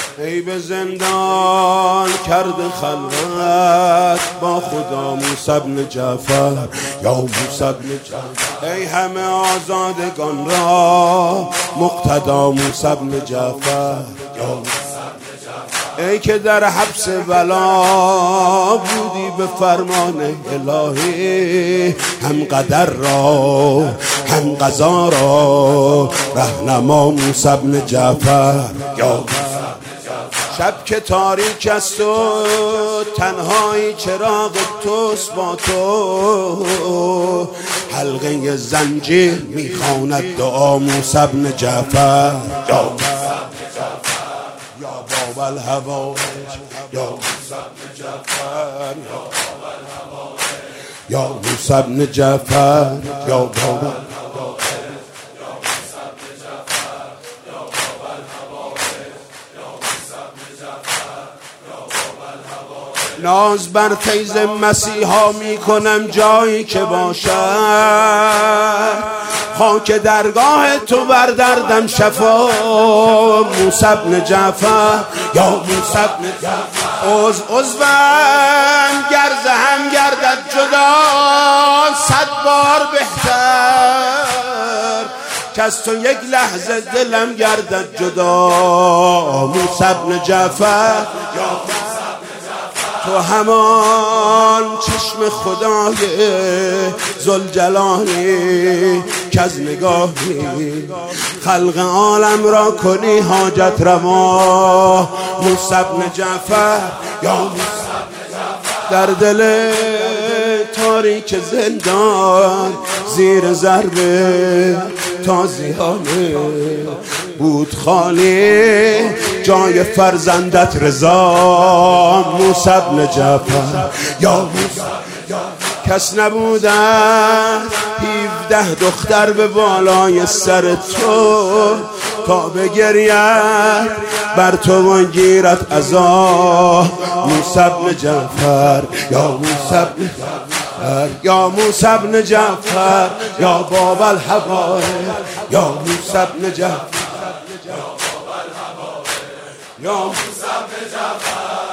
ای به زندان کرده خلوت با خدا موسی بن جعفر یا موسی بن جعفر. ای همه آزادگان را مقتدا موسی بن جعفر یا موسی بن جعفر. ای که در حبس بلا بودی به فرمان الهی، هم قدر را هم قضا را رهنما موسی بن جعفر یا شب که تاریک است و تنهایی چراغ توست با تو، حلقه زنجیر میخواند دعا موسی بن جعفر یا باب الهوایج یا موسی بن جعفر یا موسی بن جعفر یا باب ناز بر فیض مسیحا میکنم جایی که باشد، خاک درگاه تو بر دردم شفا موسی بن جعفر یا موسی بن جعفر. عضوم گر ز هم گردد جدا 100 بار بهتر، که از تو یک لحظه دلم گردد جدا موسی بن جعفر یا تو همان چشم خدای ذوالجلالی که از نگاهی خلق عالم را کنی حاجت روا موسی بن جعفر یا موسی بن جعفر. در دل تاریک زندان زیر ضرب تازیانه بود خالی جای فرزندت رضا موسی بن جعفر یا موسی. کس نبودن 17 دختر به بالای سر تو تا بگرید بر تو و گیرت عذاب موسی بن جعفر یا موسی بن جعفر یا موسی بن جعفر یا باب الهوایج یا موسی بن جعفر یا موسی بن جعفر.